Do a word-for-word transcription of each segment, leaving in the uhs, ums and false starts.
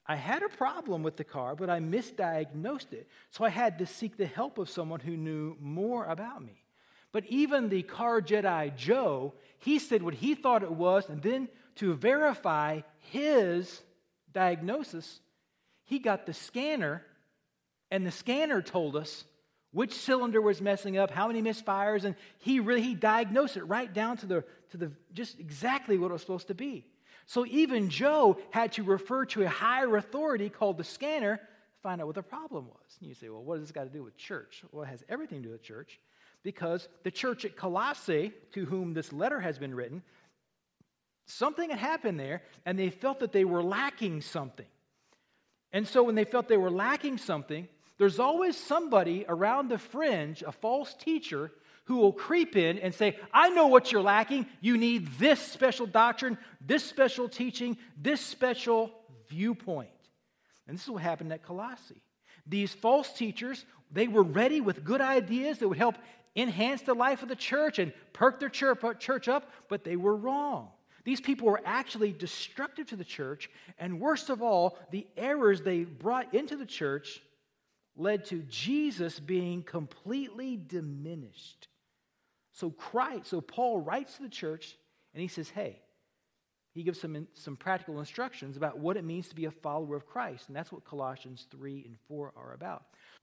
I had a problem with the car, but I misdiagnosed it. So I had to seek the help of someone who knew more about me. But even the car Jedi Joe, he said what he thought it was, and then to verify his diagnosis, he got the scanner, and the scanner told us which cylinder was messing up, how many misfires, and he really he diagnosed it right down to the to the just exactly what it was supposed to be. So even Joe had to refer to a higher authority called the scanner to find out what the problem was. And you say, well, what does this got to do with church? Well, it has everything to do with church, because the church at Colossae, to whom this letter has been written, something had happened there, and they felt that they were lacking something. And so when they felt they were lacking something, there's always somebody around the fringe, a false teacher, who will creep in and say, I know what you're lacking. You need this special doctrine, this special teaching, this special viewpoint. And this is what happened at Colossae. These false teachers, they were ready with good ideas that would help enhance the life of the church and perk their church up, but they were wrong. These people were actually destructive to the church, and worst of all, the errors they brought into the church led to Jesus being completely diminished. So Christ, so Paul writes to the church, and he says, hey, he gives some, some practical instructions about what it means to be a follower of Christ, and that's what Colossians three and four are about.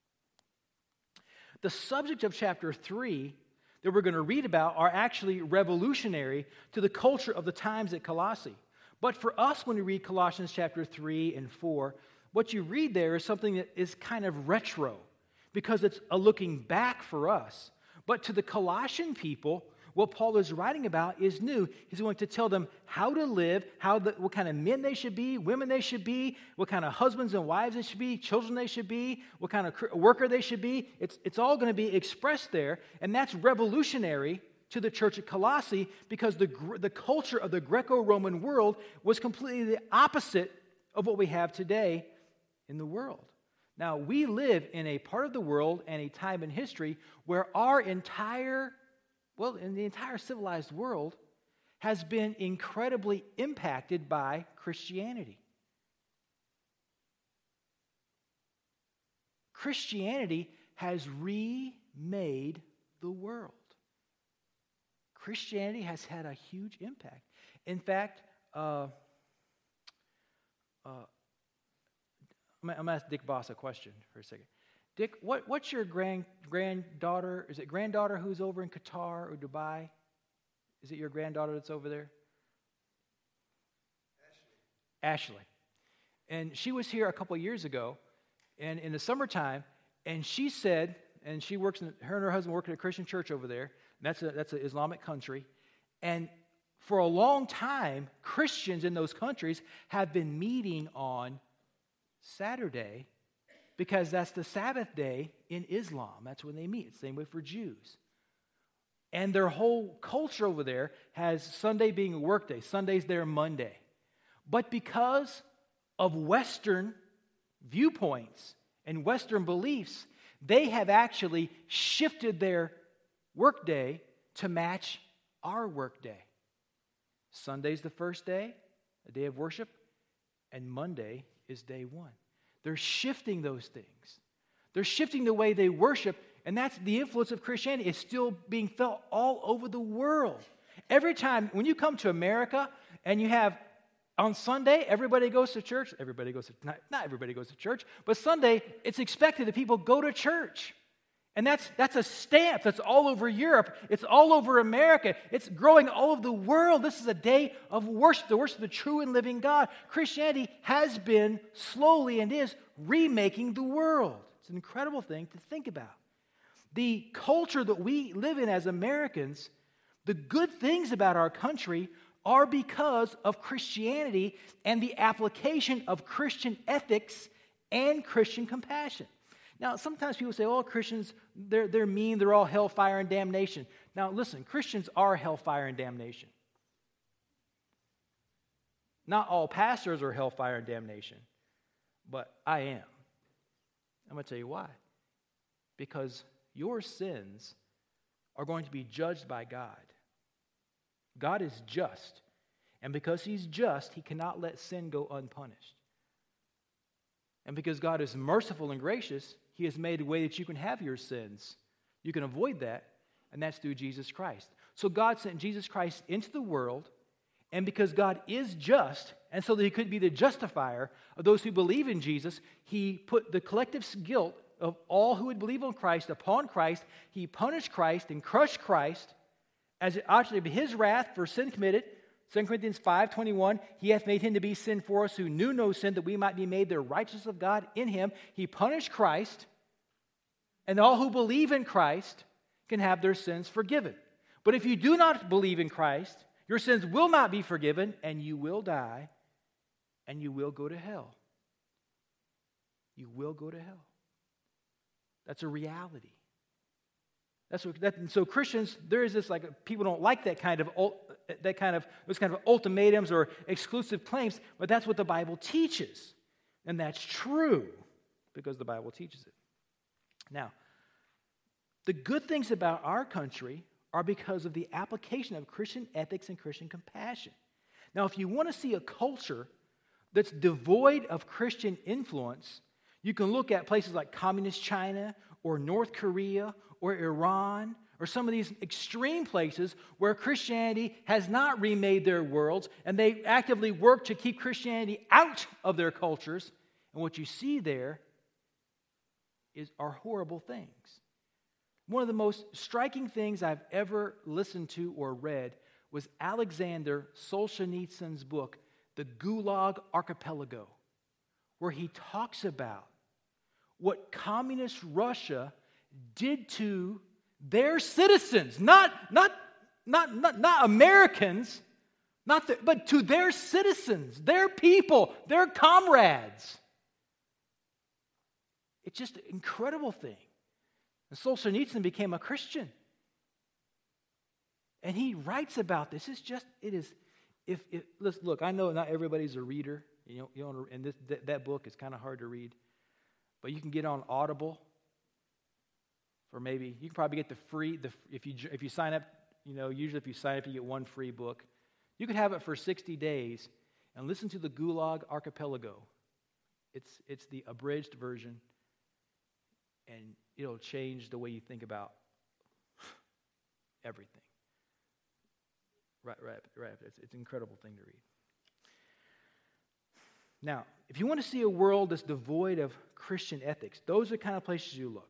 The subject of chapter three that we're going to read about are actually revolutionary to the culture of the times at Colossae. But for us, when we read Colossians chapter three and four, what you read there is something that is kind of retro, because it's a looking back for us. But to the Colossian people, what Paul is writing about is new. He's going to tell them how to live, how the, what kind of men they should be, women they should be, what kind of husbands and wives they should be, children they should be, what kind of worker they should be. It's, it's all going to be expressed there, and that's revolutionary to the church at Colossae, because the, the culture of the Greco-Roman world was completely the opposite of what we have today in the world. Now, we live in a part of the world and a time in history where our entire, well, in the entire civilized world has been incredibly impacted by Christianity. Christianity has remade the world. Christianity has had a huge impact. In fact, uh, uh, I'm going to ask Dick Boss a question for a second. Dick, what, what's your grand granddaughter? Is it granddaughter who's over in Qatar or Dubai? Is it your granddaughter that's over there? Ashley. Ashley. And she was here a couple years ago, and in the summertime, and she said, and she works, in, her and her husband work at a Christian church over there. And that's a, that's an Islamic country. And for a long time, Christians in those countries have been meeting on Saturday, because that's the Sabbath day in Islam. That's when they meet. It's the same way for Jews. And their whole culture over there has Sunday being a work day. Sunday's their Monday. But because of Western viewpoints and Western beliefs, they have actually shifted their work day to match our work day. Sunday's the first day, a day of worship, and Monday is day one. They're shifting those things. They're shifting the way they worship, and that's the influence of Christianity. It's still being felt all over the world. Every time, when you come to America and you have, on Sunday, everybody goes to church. Everybody goes to, not, not everybody goes to church, but Sunday, it's expected that people go to church. And that's that's a stamp that's all over Europe. It's all over America. It's growing all over the world. This is a day of worship, the worship of the true and living God. Christianity has been slowly and is remaking the world. It's an incredible thing to think about. The culture that we live in as Americans, the good things about our country are because of Christianity and the application of Christian ethics and Christian compassion. Now, sometimes people say, oh, Christians, they're, they're mean, they're all hellfire and damnation. Now, listen, Christians are hellfire and damnation. Not all pastors are hellfire and damnation, but I am. I'm going to tell you why. Because your sins are going to be judged by God. God is just, and because He's just, He cannot let sin go unpunished. And because God is merciful and gracious, He has made a way that you can have your sins. You can avoid that, and that's through Jesus Christ. So God sent Jesus Christ into the world, and because God is just, and so that He could be the justifier of those who believe in Jesus, He put the collective guilt of all who would believe on Christ upon Christ. He punished Christ and crushed Christ as it ought to be His wrath for sin committed. Second Corinthians five twenty-one, He hath made Him to be sin for us who knew no sin, that we might be made the righteousness of God in Him. He punished Christ, and all who believe in Christ can have their sins forgiven. But if you do not believe in Christ, your sins will not be forgiven, and you will die, and you will go to hell. You will go to hell. That's a reality. That's what, that, and so Christians, there is this like people don't like that kind of that kind of those kind of ultimatums or exclusive claims, but that's what the Bible teaches, and that's true because the Bible teaches it. Now, the good things about our country are because of the application of Christian ethics and Christian compassion. Now, if you want to see a culture that's devoid of Christian influence, you can look at places like communist China or North Korea or Iran or some of these extreme places where Christianity has not remade their worlds, and they actively work to keep Christianity out of their cultures. And what you see there is are horrible things. One of the most striking things I've ever listened to or read was Alexander Solzhenitsyn's book, The Gulag Archipelago, where he talks about what communist Russia did to their citizens, not, not, not, not, not Americans, not the, but to their citizens, their people, their comrades. It's just an incredible thing. And Solzhenitsyn became a Christian. And he writes about this. It's just, it is, if, if let's look, I know not everybody's a reader. You know, you know and this, that, that book is kind of hard to read. But you can get on Audible for maybe, you can probably get the free, the if you if you sign up, you know, usually if you sign up, you get one free book. You could have it for sixty days and listen to the Gulag Archipelago. It's it's the abridged version, and it'll change the way you think about everything. Right, right, right. It's, it's an incredible thing to read. Now, if you want to see a world that's devoid of Christian ethics, those are the kind of places you look.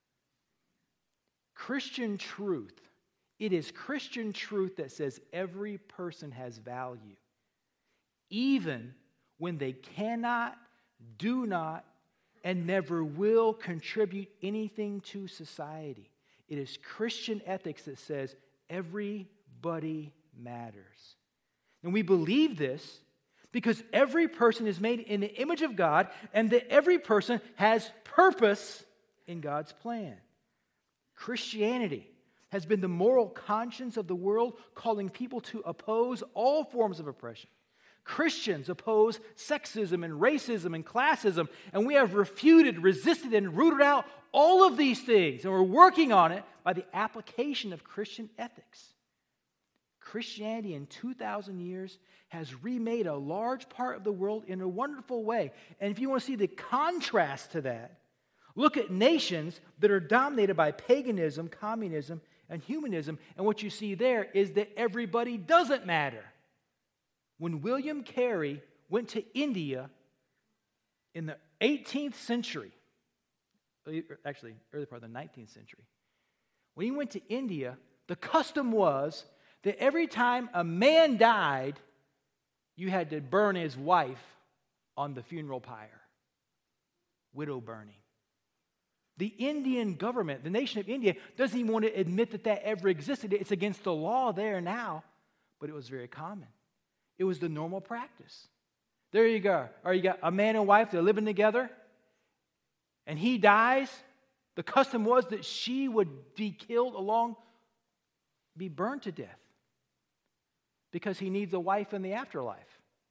Christian truth. It is Christian truth that says every person has value, even when they cannot, do not, and never will contribute anything to society. It is Christian ethics that says everybody matters. And we believe this because every person is made in the image of God, and that every person has purpose in God's plan. Christianity has been the moral conscience of the world, calling people to oppose all forms of oppression. Christians oppose sexism and racism and classism, and we have refuted, resisted, and rooted out all of these things, and we're working on it by the application of Christian ethics. Christianity in two thousand years has remade a large part of the world in a wonderful way. And if you want to see the contrast to that, look at nations that are dominated by paganism, communism, and humanism, and what you see there is that everybody doesn't matter. When William Carey went to India in the eighteenth century, actually, early part of the nineteenth century, when he went to India, the custom was that every time a man died, you had to burn his wife on the funeral pyre. Widow burning. The Indian government, the nation of India, doesn't even want to admit that that ever existed. It's against the law there now, but it was very common. It was the normal practice. There you go. Or you got a man and wife, they're living together, and he dies. The custom was that she would be killed along, be burned to death, because he needs a wife in the afterlife.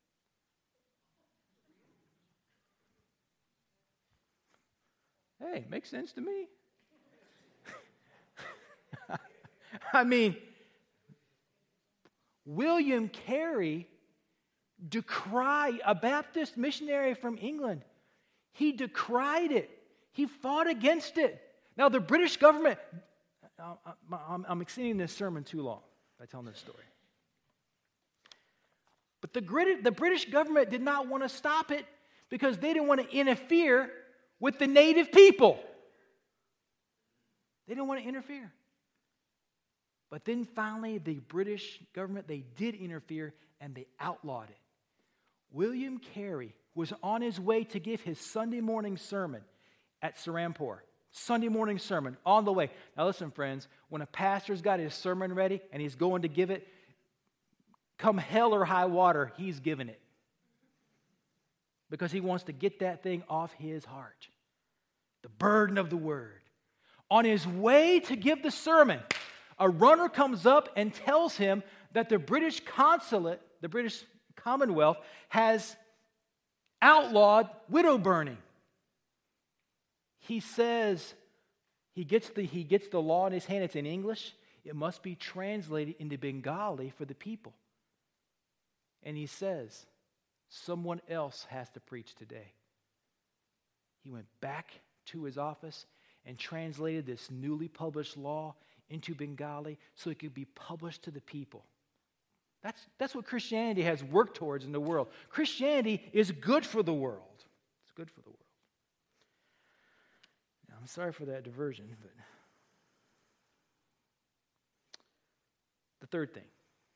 Hey, makes sense to me. I mean, William Carey decried, a Baptist missionary from England. He decried it. He fought against it. Now, the British government, I'm, I'm extending this sermon too long by telling this story. But the, the British government did not want to stop it because they didn't want to interfere with the native people. They didn't want to interfere. But then finally, the British government, they did interfere and they outlawed it. William Carey was on his way to give his Sunday morning sermon at Serampore. Sunday morning sermon, on the way. Now listen, friends, when a pastor's got his sermon ready and he's going to give it, come hell or high water, he's giving it. Because he wants to get that thing off his heart. The burden of the word. On his way to give the sermon, a runner comes up and tells him that the British consulate, the British Commonwealth, has outlawed widow burning. He says, he gets the he gets the law in his hand. It's in English. It must be translated into Bengali for the people. And he says, someone else has to preach today. He went back to his office and translated this newly published law into Bengali so it could be published to the people. That's, that's what Christianity has worked towards in the world. Christianity is good for the world. It's good for the world. Now, I'm sorry for that diversion, but the third thing.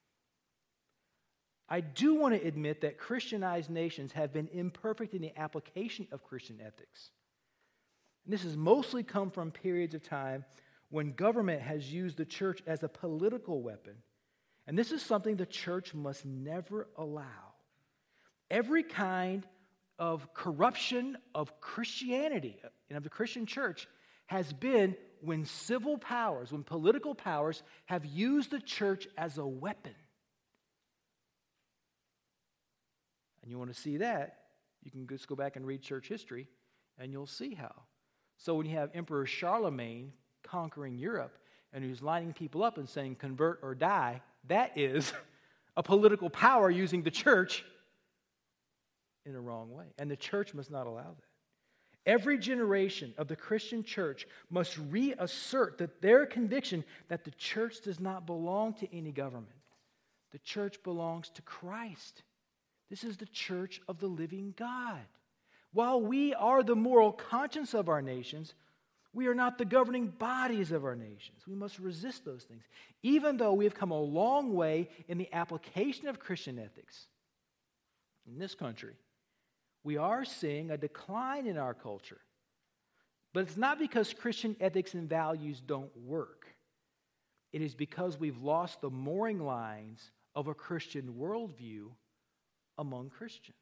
I do want to admit that Christianized nations have been imperfect in the application of Christian ethics. And this has mostly come from periods of time when government has used the church as a political weapon. And this is something the church must never allow. Every kind of corruption of Christianity and of the Christian church has been when civil powers, when political powers have used the church as a weapon. And you want to see that, you can just go back and read church history, and you'll see how. So when you have Emperor Charlemagne conquering Europe, and who's lining people up and saying, convert or die, that is a political power using the church in a wrong way. And the church must not allow that. Every generation of the Christian church must reassert that their conviction that the church does not belong to any government. The church belongs to Christ. This is the church of the living God. While we are the moral conscience of our nations, we are not the governing bodies of our nations. We must resist those things. Even though we have come a long way in the application of Christian ethics in this country, we are seeing a decline in our culture. But it's not because Christian ethics and values don't work. It is because we've lost the mooring lines of a Christian worldview among Christians.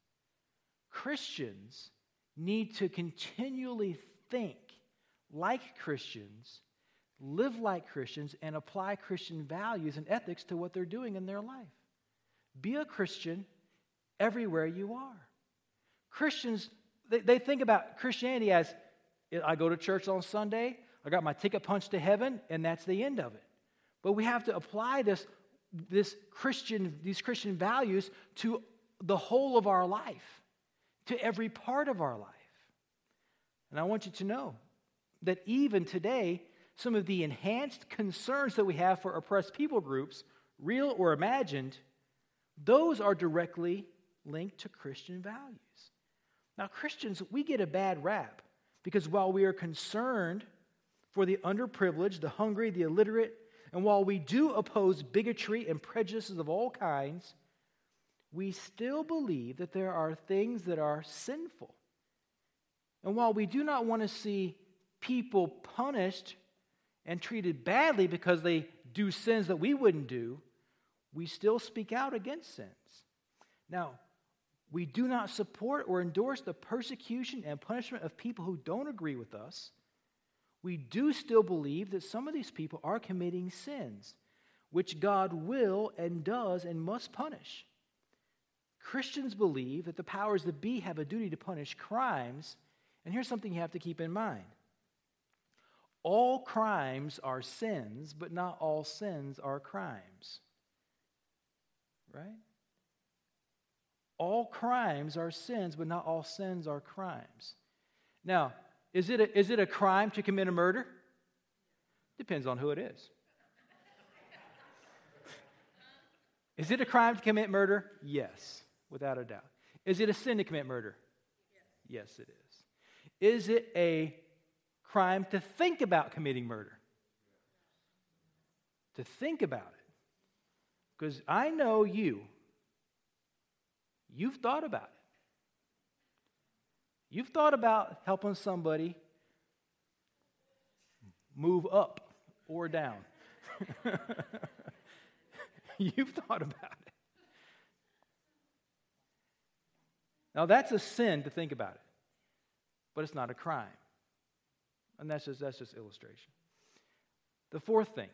Christians need to continually think like Christians, live like Christians, and apply Christian values and ethics to what they're doing in their life. Be a Christian everywhere you are. Christians, they, they think about Christianity as, I go to church on Sunday, I got my ticket punched to heaven, and that's the end of it. But we have to apply this, this Christian, these Christian values to the whole of our life, to every part of our life. And I want you to know that even today, some of the enhanced concerns that we have for oppressed people groups, real or imagined, those are directly linked to Christian values. Now, Christians, we get a bad rap because while we are concerned for the underprivileged, the hungry, the illiterate, and while we do oppose bigotry and prejudices of all kinds, we still believe that there are things that are sinful. And while we do not want to see people punished and treated badly because they do sins that we wouldn't do, we still speak out against sins. Now, we do not support or endorse the persecution and punishment of people who don't agree with us. We do still believe that some of these people are committing sins, which God will and does and must punish. Christians believe that the powers that be have a duty to punish crimes, and here's something you have to keep in mind. All crimes are sins, but not all sins are crimes. Right? all crimes are sins, but not all sins are crimes. Now, is it a, is it a crime to commit a murder? Depends on who it is. Is it a crime to commit murder? Yes, without a doubt. Is it a sin to commit murder? Yes, it is. Is it a crime to think about committing murder? To think about it. Because I know you. You've thought about it. You've thought about helping somebody move up or down. You've thought about it. Now, that's a sin to think about it, but it's not a crime. And that's just, that's just illustration. The fourth thing,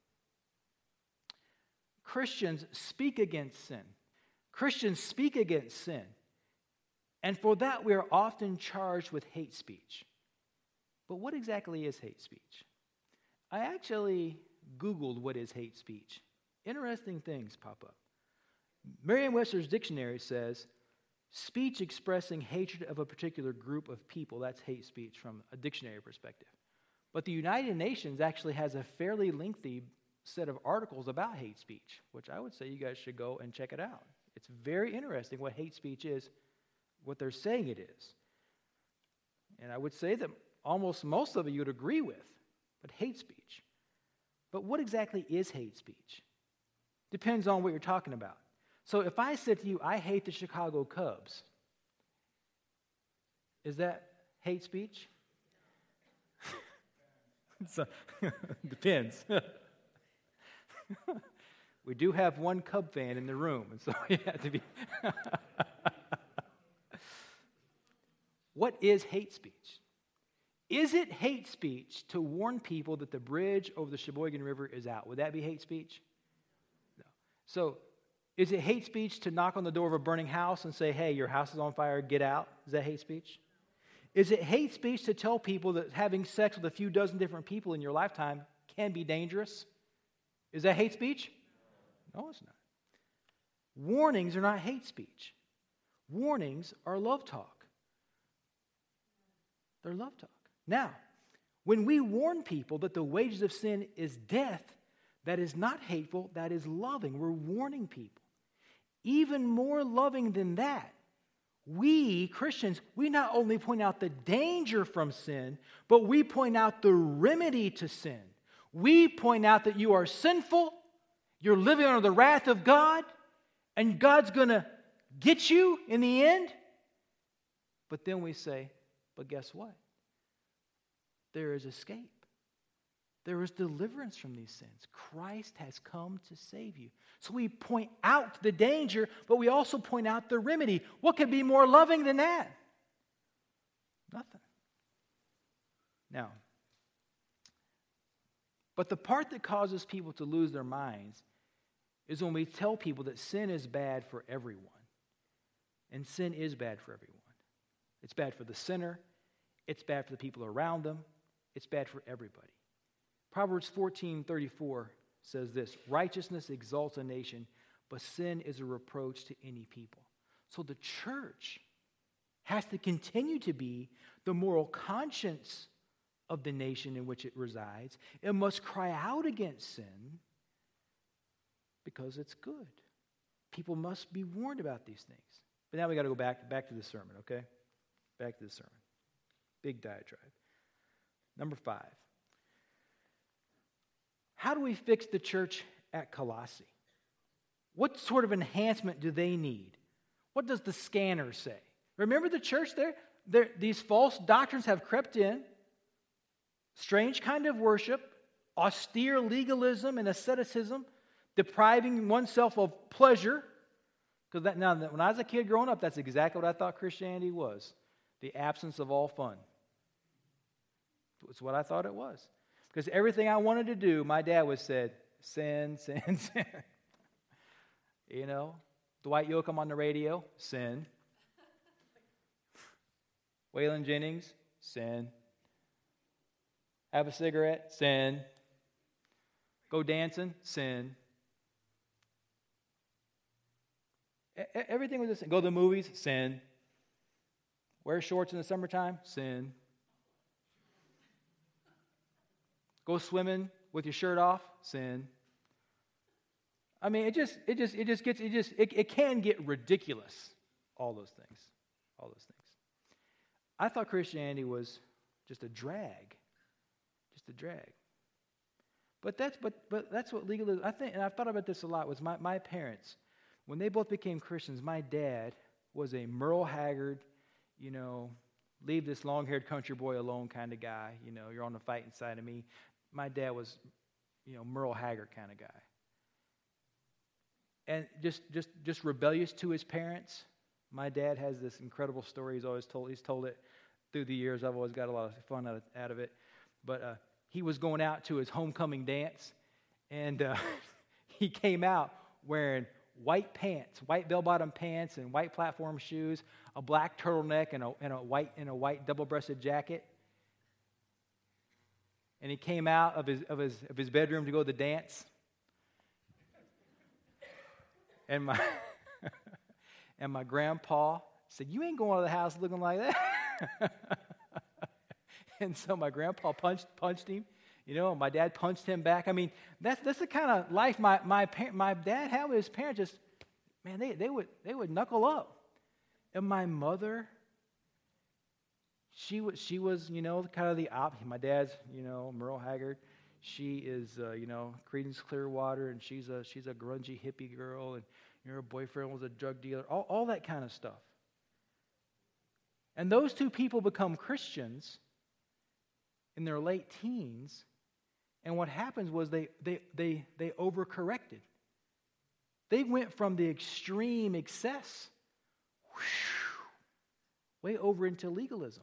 Christians speak against sin. Christians speak against sin. And for that, we are often charged with hate speech. But what exactly is hate speech? I actually Googled what is hate speech. Interesting things pop up. Merriam-Webster's dictionary says, speech expressing hatred of a particular group of people. That's hate speech from a dictionary perspective. But the United Nations actually has a fairly lengthy set of articles about hate speech, which I would say you guys should go and check it out. It's very interesting what hate speech is, what they're saying it is. And I would say that almost most of it you would agree with, but hate speech. But what exactly is hate speech? Depends on what you're talking about. So if I said to you, I hate the Chicago Cubs, is that hate speech? So, depends. We do have one Cub fan in the room, and so you have to be. What is hate speech? Is it hate speech to warn people that the bridge over the Sheboygan River is out? Would that be hate speech? No. So, is it hate speech to knock on the door of a burning house and say, hey, your house is on fire, get out? Is that hate speech? Is it hate speech to tell people that having sex with a few dozen different people in your lifetime can be dangerous? Is that hate speech? No, it's not. Warnings are not hate speech. Warnings are love talk. They're love talk. Now, when we warn people that the wages of sin is death, that is not hateful, that is loving. We're warning people. Even more loving than that, we, Christians, we not only point out the danger from sin, but we point out the remedy to sin. We point out that you are sinful, you're living under the wrath of God, and God's going to get you in the end. But then we say, but guess what? There is escape. There is deliverance from these sins. Christ has come to save you. So we point out the danger, but we also point out the remedy. What could be more loving than that? Nothing. Now, but the part that causes people to lose their minds is when we tell people that sin is bad for everyone. And sin is bad for everyone. It's bad for the sinner. It's bad for the people around them. It's bad for everybody. Proverbs fourteen thirty-four says this, righteousness exalts a nation, but sin is a reproach to any people. So the church has to continue to be the moral conscience of the nation in which it resides. It must cry out against sin because it's good. People must be warned about these things. But now we got to go back, back to the sermon, okay? Back to the sermon. Big diatribe. Number five. How do we fix the church at Colossae? What sort of enhancement do they need? What does the scanner say? Remember the church there? there these false doctrines have crept in. Strange kind of worship, austere legalism and asceticism, depriving oneself of pleasure. Because that, now, when I was a kid growing up, that's exactly what I thought Christianity was. The absence of all fun. It's what I thought it was. Because everything I wanted to do, my dad would said, sin, sin, sin. You know, Dwight Yoakam on the radio, sin. Waylon Jennings, sin. Have a cigarette, sin. Go dancing, sin. E- Everything was a sin. Go to the movies, sin. Wear shorts in the summertime, sin. Go swimming with your shirt off, sin. I mean, it just, it just, it just gets, it just, it, it can get ridiculous. All those things, all those things. I thought Christianity was just a drag, just a drag. But that's, but, but that's what legalism. I think, and I've thought about this a lot. Was my my parents, when they both became Christians, my dad was a Merle Haggard, you know, leave this long-haired country boy alone kind of guy. You know, you're on the fighting side of me. My dad was, you know, Merle Haggard kind of guy. And just, just, just rebellious to his parents. My dad has this incredible story. He's always told. He's told it through the years. I've always got a lot of fun out of, out of it. But uh, he was going out to his homecoming dance, and uh, he came out wearing white pants, white bell-bottom pants, and white platform shoes, a black turtleneck, and a, and a white and a white double-breasted jacket. And he came out of his of his of his bedroom to go to the dance. And my and my grandpa said, "You ain't going out of the house looking like that." And so my grandpa punched punched him. You know, my dad punched him back. I mean, that's that's the kind of life my my my dad had with his parents. Just man, they they would they would knuckle up. And my mother, she was she was you know kind of the op. My dad's you know Merle Haggard. She is uh, you know Creedence Clearwater, and she's a she's a grungy hippie girl, and you know, her boyfriend was a drug dealer. All all that kind of stuff. And those two people become Christians in their late teens, and what happens was they they they they overcorrected. They went from the extreme excess whew, way over into legalism.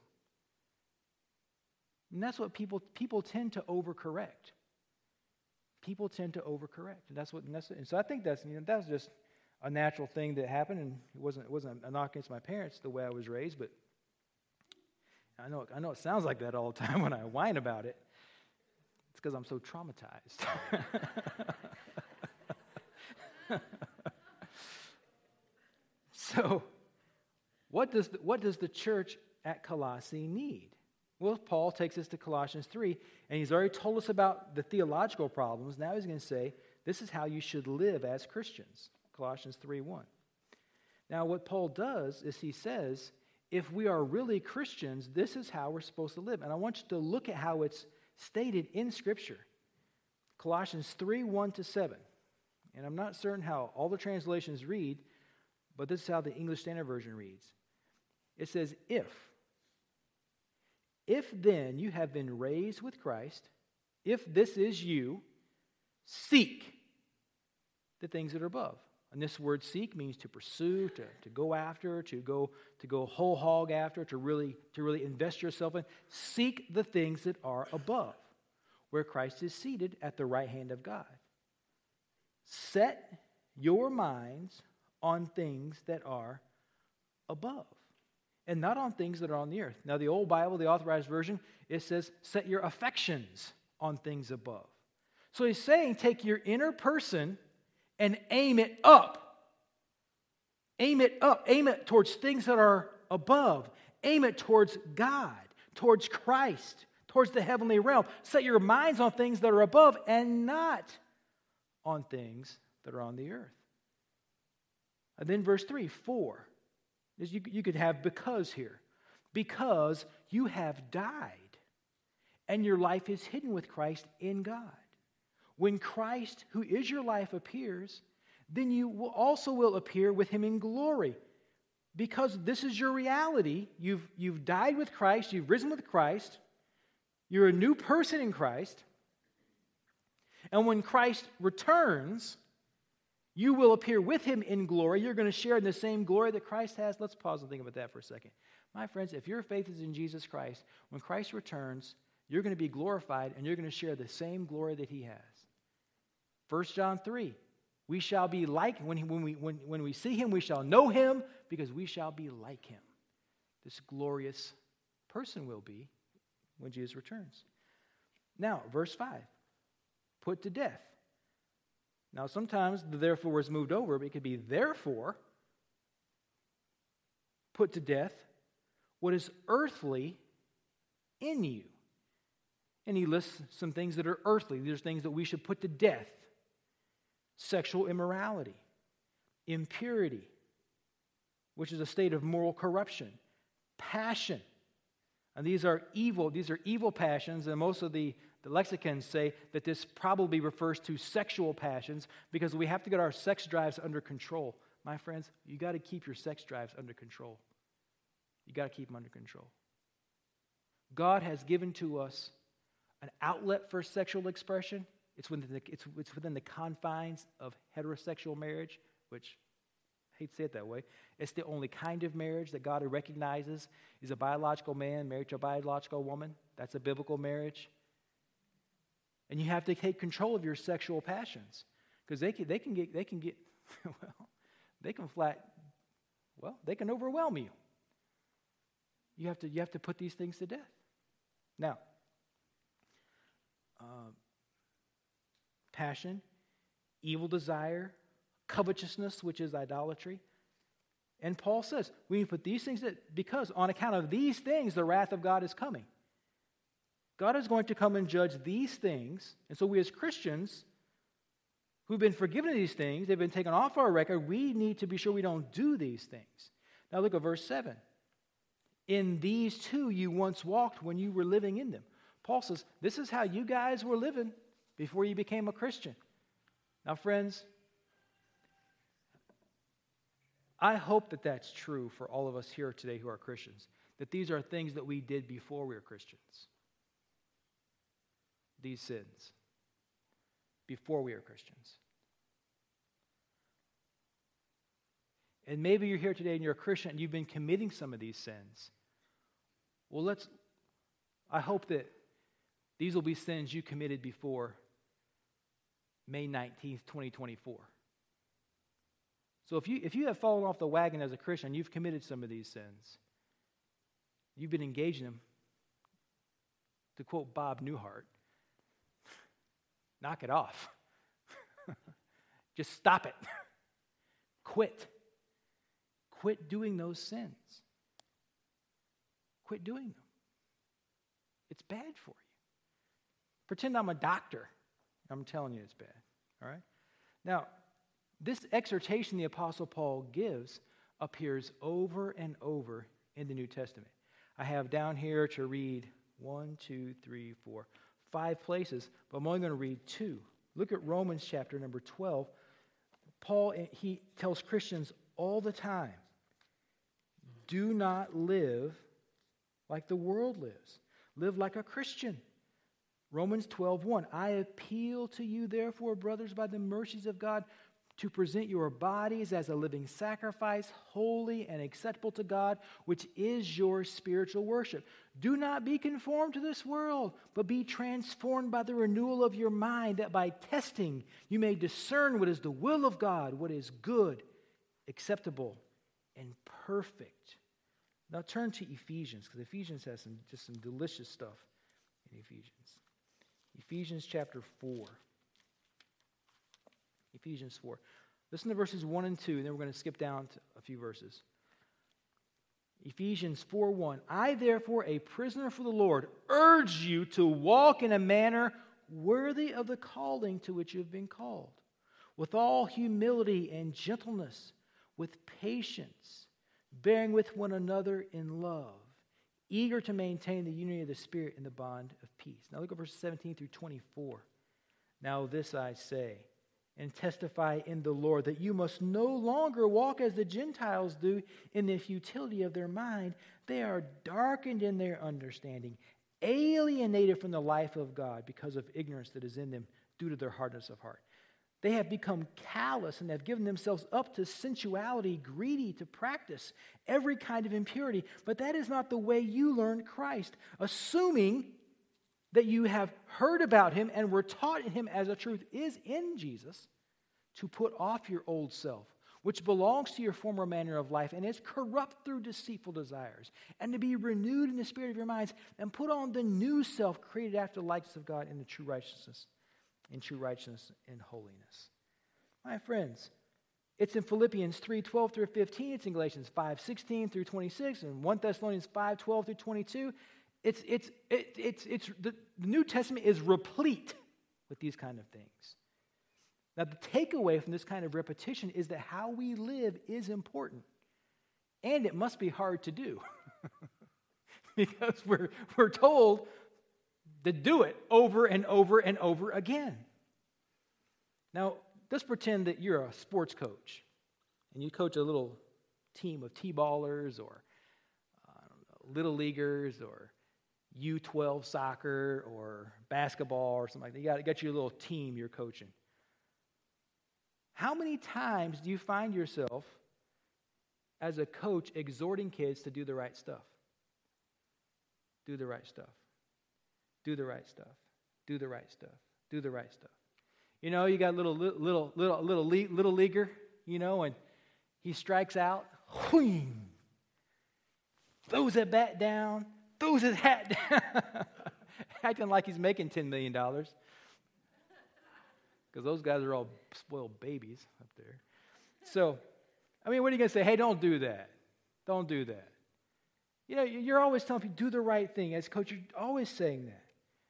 And that's what people people tend to overcorrect. People tend to overcorrect, and that's what. And, that's, and so I think that's you know that's just a natural thing that happened, and it wasn't it wasn't a knock against my parents the way I was raised, but I know I know it sounds like that all the time when I whine about it. It's because I'm so traumatized. So, what does the, what does the church at Colossae need? Well, Paul takes us to Colossians three, and he's already told us about the theological problems. Now he's going to say, this is how you should live as Christians. Colossians three one. Now, what Paul does is he says, if we are really Christians, this is how we're supposed to live. And I want you to look at how it's stated in Scripture. Colossians three one to seven. And I'm not certain how all the translations read, but this is how the English Standard Version reads. It says, if. If then you have been raised with Christ, if this is you, seek the things that are above. And this word seek means to pursue, to, to go after, to go to go whole hog after, to really, to really invest yourself in. Seek the things that are above, where Christ is seated at the right hand of God. Set your minds on things that are above, and not on things that are on the earth. Now, the old Bible, the Authorized Version, it says, set your affections on things above. So he's saying, take your inner person and aim it up. Aim it up. Aim it towards things that are above. Aim it towards God, towards Christ, towards the heavenly realm. Set your minds on things that are above and not on things that are on the earth. And then verse three, for. You, you could have because here. Because you have died, and your life is hidden with Christ in God. When Christ, who is your life, appears, then you will also will appear with him in glory. Because this is your reality. You've, you've died with Christ. You've risen with Christ. You're a new person in Christ. And when Christ returns, you will appear with him in glory. You're going to share in the same glory that Christ has. Let's pause and think about that for a second. My friends, if your faith is in Jesus Christ, when Christ returns, you're going to be glorified and you're going to share the same glory that he has. First John three, we shall be like, when, he, when, we, when, when we see him, we shall know him because we shall be like him. This glorious person will be when Jesus returns. Now, verse five, put to death. Now, sometimes the therefore is moved over, but it could be therefore, put to death what is earthly in you. And he lists some things that are earthly. There's things that we should put to death. Sexual immorality, impurity, which is a state of moral corruption, passion. And these are evil, these are evil passions, and most of the, the lexicons say that this probably refers to sexual passions because we have to get our sex drives under control. My friends, you got to keep your sex drives under control. You got to keep them under control. God has given to us an outlet for sexual expression. It's within the, it's, it's within the confines of heterosexual marriage, which I hate to say it that way. It's the only kind of marriage that God recognizes is a biological man married to a biological woman. That's a biblical marriage. And you have to take control of your sexual passions because they can, they can get, they can get, well, they can flat, well, they can overwhelm you. You have to, you have to put these things to death. Now, uh, passion, evil desire, covetousness, which is idolatry. And Paul says, we need to put these things that, because on account of these things, the wrath of God is coming. God is going to come and judge these things. And so we as Christians who've been forgiven of these things, they've been taken off our record, we need to be sure we don't do these things. Now look at verse seven. In these too you once walked when you were living in them. Paul says, this is how you guys were living before you became a Christian. Now, friends, I hope that that's true for all of us here today who are Christians, that these are things that we did before we were Christians. These sins, before we were Christians. And maybe you're here today and you're a Christian and you've been committing some of these sins. Well, let's, I hope that these will be sins you committed before May nineteenth, twenty twenty-four. So if you if you have fallen off the wagon as a Christian, you've committed some of these sins. You've been engaging them. To quote Bob Newhart, knock it off. Just stop it. Quit. Quit doing those sins. Quit doing them. It's bad for you. Pretend I'm a doctor. I'm telling you it's bad. All right? Now, this exhortation the Apostle Paul gives appears over and over in the New Testament. I have down here to read one, two, three, four, five places, but I'm only going to read two. Look at Romans chapter number twelve. Paul, he tells Christians all the time, do not live like the world lives. Live like a Christian. Romans twelve one. I appeal to you, therefore, brothers, by the mercies of God, to present your bodies as a living sacrifice, holy and acceptable to God, which is your spiritual worship. Do not be conformed to this world, but be transformed by the renewal of your mind, that by testing you may discern what is the will of God, what is good, acceptable, and perfect. Now turn to Ephesians, because Ephesians has some just some delicious stuff in Ephesians. Ephesians chapter four. Ephesians four. Listen to verses one and two, and then we're going to skip down to a few verses. Ephesians four one. I, therefore, a prisoner for the Lord, urge you to walk in a manner worthy of the calling to which you have been called, with all humility and gentleness, with patience, bearing with one another in love, eager to maintain the unity of the Spirit in the bond of peace. Now look at verses seventeen through twenty-four. Now this I say, and testify in the Lord, that you must no longer walk as the Gentiles do in the futility of their mind. They are darkened in their understanding, alienated from the life of God because of ignorance that is in them due to their hardness of heart. They have become callous and have given themselves up to sensuality, greedy to practice every kind of impurity. But that is not the way you learned Christ, assuming that you have heard about him and were taught in him as the truth is in Jesus, to put off your old self, which belongs to your former manner of life and is corrupt through deceitful desires, and to be renewed in the spirit of your minds, and put on the new self created after the likeness of God in the true righteousness, in true righteousness and holiness. My friends, It's in Philippians three twelve through fifteen. It's in Galatians five sixteen through twenty-six, and First Thessalonians five twelve through twenty-two. It's, it's, it, it's, it's, the New Testament is replete with these kind of things. Now, the takeaway from this kind of repetition is that how we live is important, and it must be hard to do because we're, we're told to do it over and over and over again. Now, let's pretend that you're a sports coach, and you coach a little team of T-ballers or I don't know, little leaguers or U twelve soccer or basketball or something like that. You got, you got your little team you're coaching. How many times do you find yourself as a coach exhorting kids to do the right stuff? Do the right stuff. Do the right stuff. Do the right stuff. Do the right stuff. You know, you got a little little little little little leaguer, you know, and he strikes out, whooing, throws that bat down, throws his hat down, acting like he's making ten million dollars. Because those guys are all spoiled babies up there. So, I mean, what are you going to say? Hey, don't do that. Don't do that. You know, you're always telling people, do the right thing. As a coach, you're always saying that.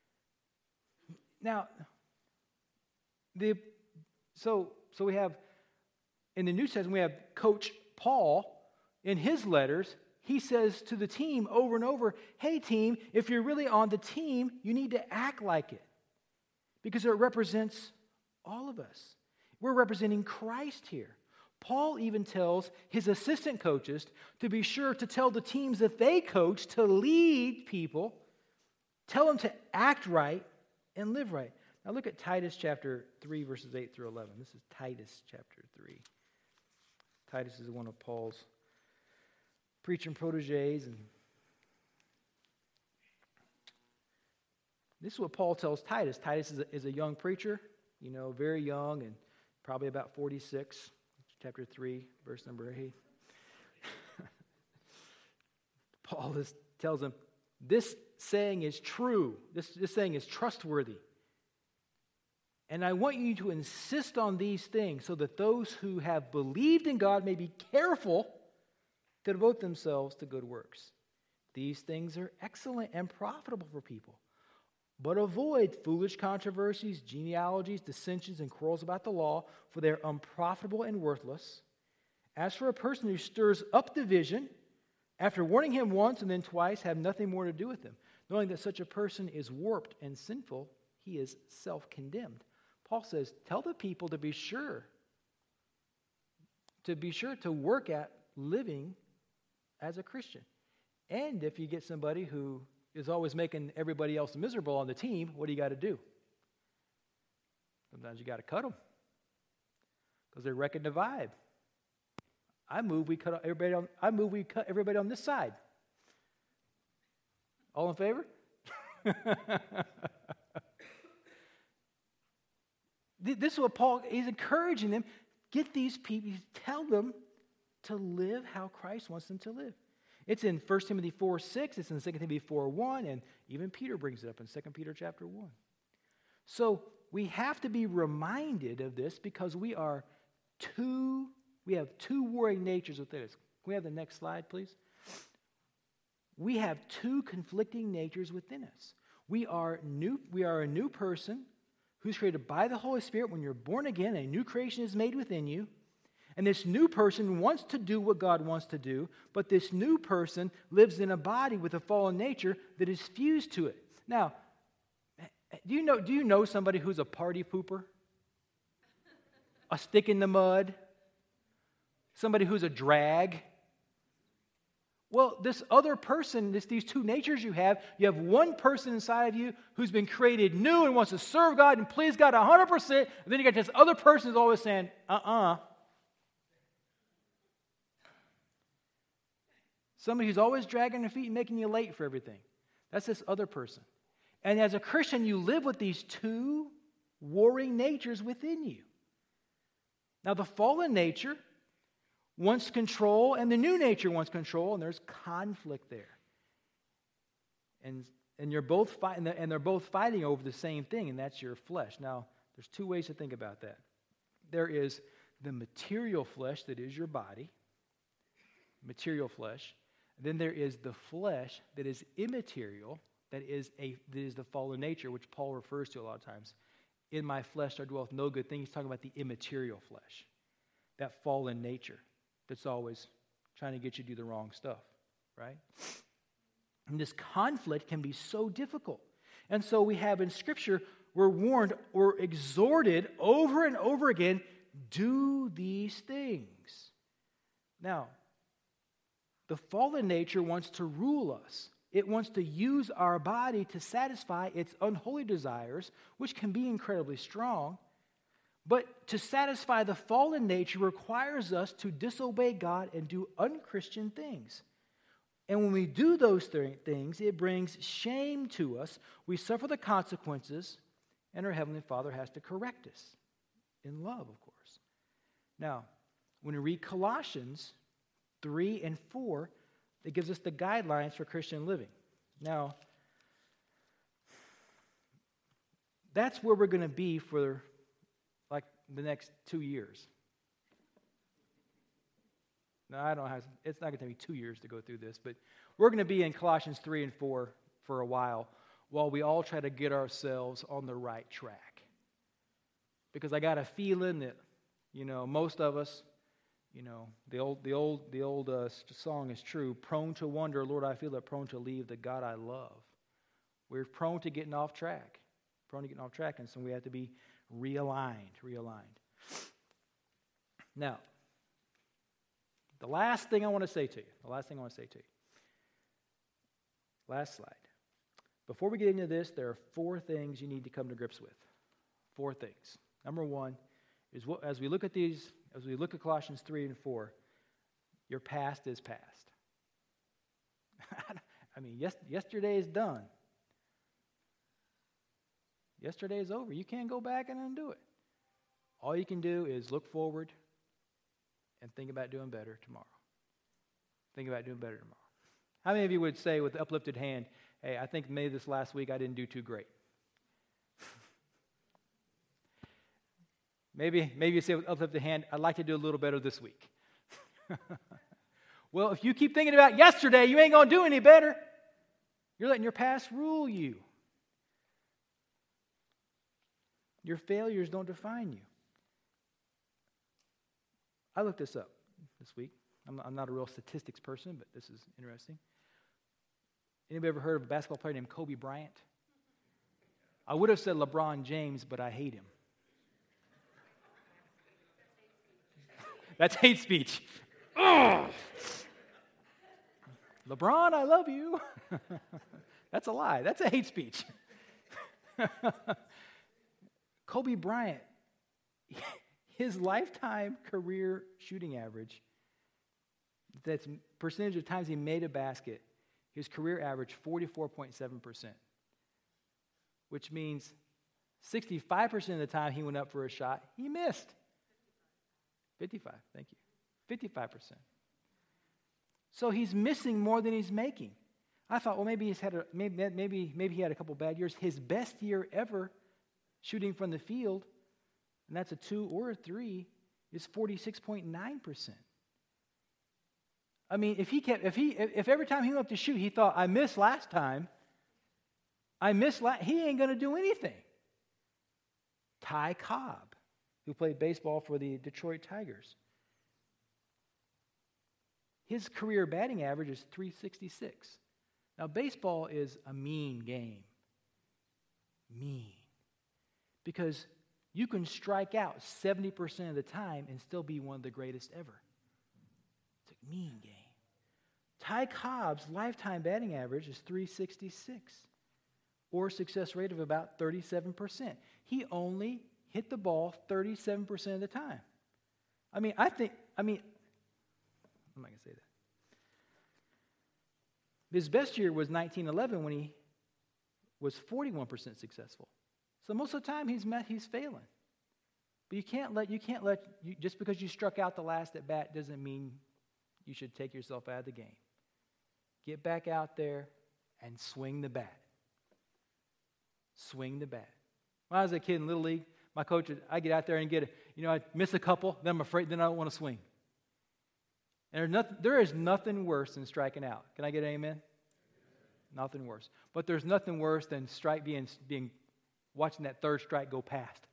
Now, the so so we have, in the New Testament, we have Coach Paul. In his letters, he says to the team over and over, hey, team, if you're really on the team, you need to act like it. Because it represents all of us. We're representing Christ here. Paul even tells his assistant coaches to be sure to tell the teams that they coach to lead people, tell them to act right and live right. Now look at Titus chapter three, verses eight through eleven. This is Titus chapter three. Titus is one of Paul's preaching proteges, and this is what Paul tells Titus. Titus is a, is a young preacher. You know, very young and probably about forty-six, chapter three, verse number eight. Paul is, tells him, this saying is true. This, this saying is trustworthy. And I want you to insist on these things so that those who have believed in God may be careful to devote themselves to good works. These things are excellent and profitable for people. But avoid foolish controversies, genealogies, dissensions, and quarrels about the law, for they are unprofitable and worthless. As for a person who stirs up division, after warning him once and then twice, have nothing more to do with him. Knowing that such a person is warped and sinful, he is self-condemned. Paul says, tell the people to be sure, to be sure to work at living as a Christian. And if you get somebody who is always making everybody else miserable on the team, what do you got to do? Sometimes you got to cut them because they're wrecking the vibe. I move we cut everybody on. I move we cut everybody on this side. All in favor? This is what Paul is encouraging them. Get these people. Tell them to live how Christ wants them to live. It's in First Timothy four six, it's in Second Timothy four one, and even Peter brings it up in Second Peter chapter one. So we have to be reminded of this because we are two, we have two warring natures within us. Can we have the next slide, please? We have two conflicting natures within us. We are new, we are a new person who's created by the Holy Spirit. When you're born again, a new creation is made within you. And this new person wants to do what God wants to do, but this new person lives in a body with a fallen nature that is fused to it. Now, do you know, do you know somebody who's a party pooper? A stick in the mud? Somebody who's a drag? Well, this other person, this, these two natures you have, you have one person inside of you who's been created new and wants to serve God and please God one hundred percent, and then you got this other person who's always saying, uh-uh. Somebody who's always dragging their feet and making you late for everything. That's this other person. And as a Christian, you live with these two warring natures within you. Now, the fallen nature wants control, and the new nature wants control, and there's conflict there. And, and, you're both fight, and they're both fighting over the same thing, and that's your flesh. Now, there's two ways to think about that. There is the material flesh that is your body, material flesh. Then there is the flesh that is immaterial, that is a that is the fallen nature, which Paul refers to a lot of times. In my flesh there dwelleth no good thing. He's talking about the immaterial flesh, that fallen nature that's always trying to get you to do the wrong stuff, right? And this conflict can be so difficult. And so we have in Scripture, we're warned, we're exhorted over and over again, do these things. Now, the fallen nature wants to rule us. It wants to use our body to satisfy its unholy desires, which can be incredibly strong. But to satisfy the fallen nature requires us to disobey God and do unchristian things. And when we do those th- things, it brings shame to us. We suffer the consequences, and our Heavenly Father has to correct us in love, of course. Now, when we read Colossians three and four, it gives us the guidelines for Christian living. Now, that's where we're going to be for like the next two years. No, I don't have, it's not going to take me two years to go through this, but we're going to be in Colossians three and four for a while while we all try to get ourselves on the right track. Because I got a feeling that, you know, most of us, you know, the old the old, the old uh, song is true, prone to wonder, Lord, I feel it, prone to leave the God I love. We're prone to getting off track, prone to getting off track, and so we have to be realigned, realigned. Now, the last thing I want to say to you, the last thing I want to say to you, last slide. Before we get into this, there are four things you need to come to grips with. Four things. Number one is, what, as we look at these, as we look at Colossians three and four, your past is past. I mean, yes, yesterday is done. Yesterday is over. You can't go back and undo it. All you can do is look forward and think about doing better tomorrow. Think about doing better tomorrow. How many of you would say with uplifted hand, hey, I think maybe this last week I didn't do too great? maybe, maybe you say with uplifted hand, I'd like to do a little better this week. Well, if you keep thinking about yesterday, you ain't going to do any better. You're letting your past rule you. Your failures don't define you. I looked this up this week. I'm not, I'm not a real statistics person, but this is interesting. Anybody ever heard of a basketball player named Kobe Bryant? I would have said LeBron James, but I hate him. That's hate speech. Ugh. LeBron, I love you. That's a lie. That's a hate speech. Kobe Bryant, his lifetime career shooting average, that's percentage of times he made a basket, his career average forty-four point seven percent, which means sixty-five percent of the time he went up for a shot, he missed. fifty-five, thank you. fifty-five percent. So he's missing more than he's making. I thought, well, maybe he's had a maybe maybe maybe he had a couple bad years. His best year ever shooting from the field, and that's a two or a three, is forty-six point nine percent. I mean, if he kept, if he, if every time he went up to shoot, he thought, I missed last time, I missed last, he ain't going to do anything. Ty Cobb, who played baseball for the Detroit Tigers, his career batting average is three sixty-six. Now, baseball is a mean game. Mean. Because you can strike out seventy percent of the time and still be one of the greatest ever. It's a mean game. Ty Cobb's lifetime batting average is three sixty-six, or a success rate of about thirty-seven percent. He only hit the ball thirty-seven percent of the time. I mean, I think, I mean, I'm not going to say that. His best year was nineteen eleven when he was forty-one percent successful. So most of the time he's met, he's failing. But you can't let, you can't let, you, just because you struck out the last at bat doesn't mean you should take yourself out of the game. Get back out there and swing the bat. Swing the bat. When I was a kid in Little League, My coach, I get out there and get, a, you know, I miss a couple, then I'm afraid, then I don't want to swing. And there's nothing, there is nothing worse than striking out. Can I get an amen? Nothing worse. But there's nothing worse than strike being, being watching that third strike go past.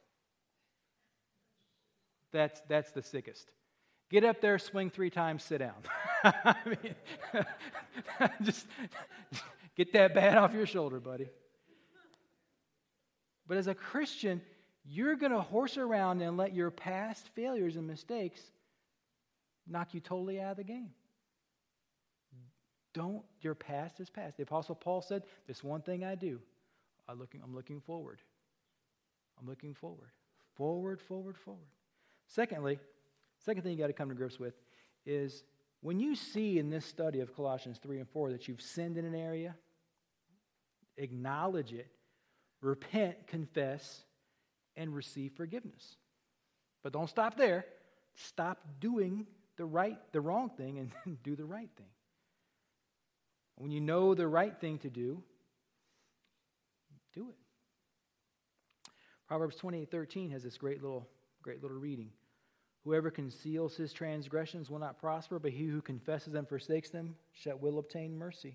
That's, that's the sickest. Get up there, swing three times, sit down. I mean, just get that bat off your shoulder, buddy. But as a Christian, you're going to horse around and let your past failures and mistakes knock you totally out of the game. Don't, your past is past. The Apostle Paul said, this one thing I do, I'm looking, I'm looking forward. I'm looking forward. Forward, forward, forward. Secondly, second thing you got to come to grips with is when you see in this study of Colossians three and four that you've sinned in an area, acknowledge it, repent, confess, and receive forgiveness. But don't stop there. Stop doing the right, the wrong thing and do the right thing. When you know the right thing to do, do it. Proverbs twenty-eight thirteen has this great little, great little reading. Whoever conceals his transgressions will not prosper, but he who confesses and forsakes them shall will obtain mercy.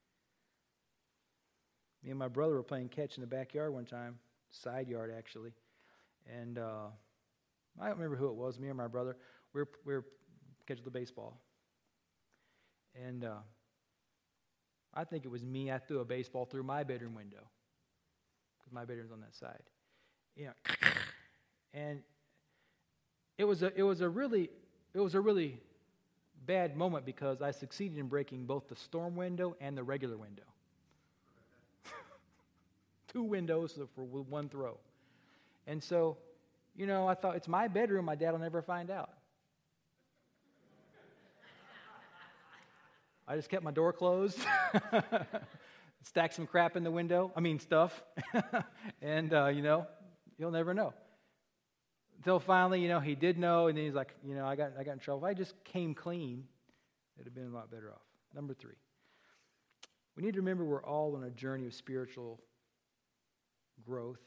Me and my brother were playing catch in the backyard one time, side yard actually, and uh, I don't remember who it was. Me and my brother, we were we were catching the baseball, and uh, I think it was me. I threw a baseball through my bedroom window because my bedroom's on that side. You know, and it was a it was a really it was a really bad moment because I succeeded in breaking both the storm window and the regular window. Two windows for one throw. And so, you know, I thought, it's my bedroom, my dad will never find out. I just kept my door closed, stacked some crap in the window, I mean stuff, and, uh, you know, you'll never know. Until finally, you know, he did know, and then he's like, you know, I got, I got in trouble. If I just came clean, it would have been a lot better off. Number three, we need to remember we're all on a journey of spiritual growth.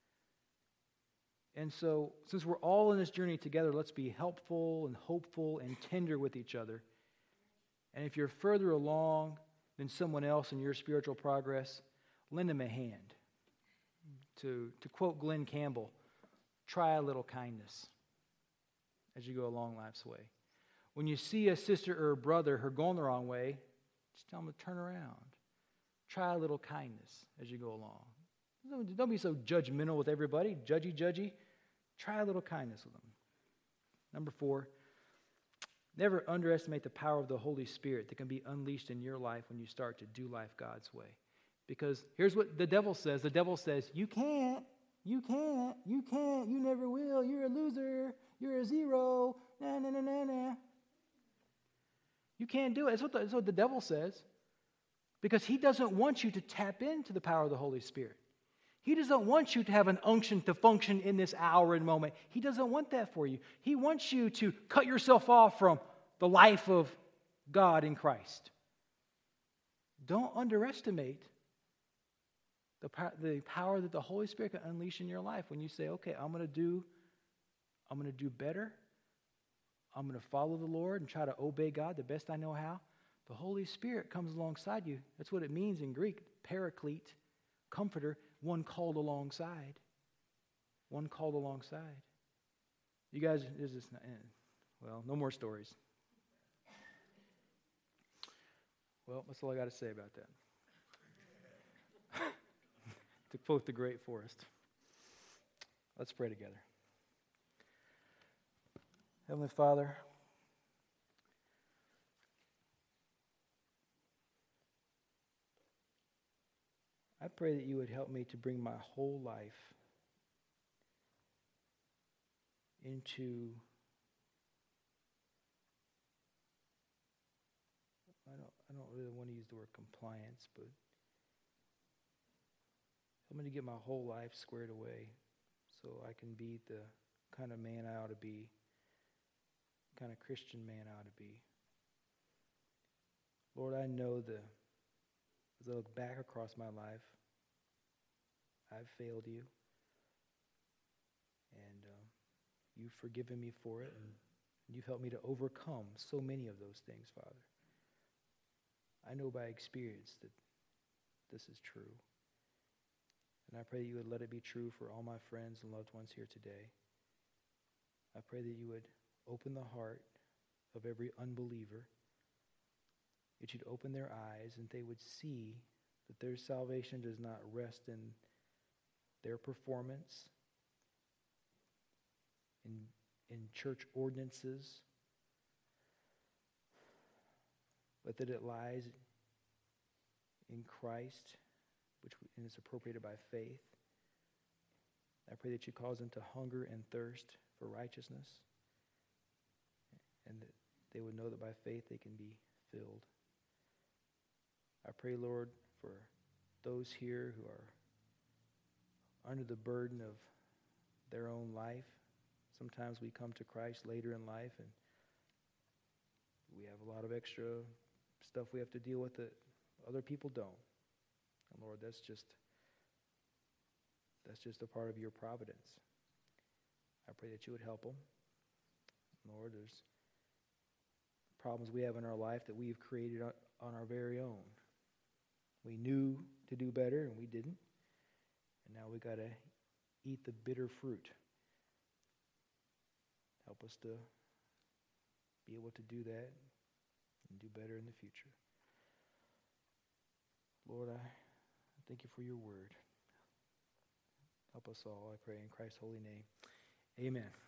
And so, since we're all in this journey together, let's be helpful and hopeful and tender with each other. And if you're further along than someone else in your spiritual progress, lend them a hand. To, to quote Glenn Campbell, try a little kindness as you go along life's way. When you see a sister or a brother who are going the wrong way, just tell them to turn around. Try a little kindness as you go along. Don't be so judgmental with everybody, judgy, judgy. Try a little kindness with them. Number four, never underestimate the power of the Holy Spirit that can be unleashed in your life when you start to do life God's way. Because here's what the devil says. The devil says, you can't, you can't, you can't, you never will, you're a loser, you're a zero, na na na na na. You can't do it. That's what the, that's what the devil says. Because he doesn't want you to tap into the power of the Holy Spirit. He doesn't want you to have an unction to function in this hour and moment. He doesn't want that for you. He wants you to cut yourself off from the life of God in Christ. Don't underestimate the, the power that the Holy Spirit can unleash in your life when you say, okay, I'm going to do, I'm going to do better. I'm going to follow the Lord and try to obey God the best I know how. The Holy Spirit comes alongside you. That's what it means in Greek, paraclete, comforter, one called alongside. One called alongside. You guys, is this not, well, no more stories. Well, that's all I got to say about that. To quote the great Forrest. Let's pray together. Heavenly Father, I pray that you would help me to bring my whole life into, I don't, I don't really want to use the word compliance, but help me to get my whole life squared away so I can be the kind of man I ought to be, the kind of Christian man I ought to be. Lord, I know the as I look back across my life, I've failed you. And um, you've forgiven me for it, and you've helped me to overcome so many of those things, Father. I know by experience that this is true. And I pray that you would let it be true for all my friends and loved ones here today. I pray that you would open the heart of every unbeliever, that you'd open their eyes and they would see that their salvation does not rest in their performance, in, in church ordinances, but that it lies in Christ, which and is appropriated by faith. I pray that you cause them to hunger and thirst for righteousness, and that they would know that by faith they can be filled. I pray, Lord, for those here who are under the burden of their own life. Sometimes we come to Christ later in life and we have a lot of extra stuff we have to deal with that other people don't. And Lord, that's just that's just a part of your providence. I pray that you would help them. Lord, there's problems we have in our life that we've created on our very own. We knew to do better and we didn't. And now we got to eat the bitter fruit. Help us to be able to do that and do better in the future. Lord, I thank you for your word. Help us all, I pray in Christ's holy name. Amen.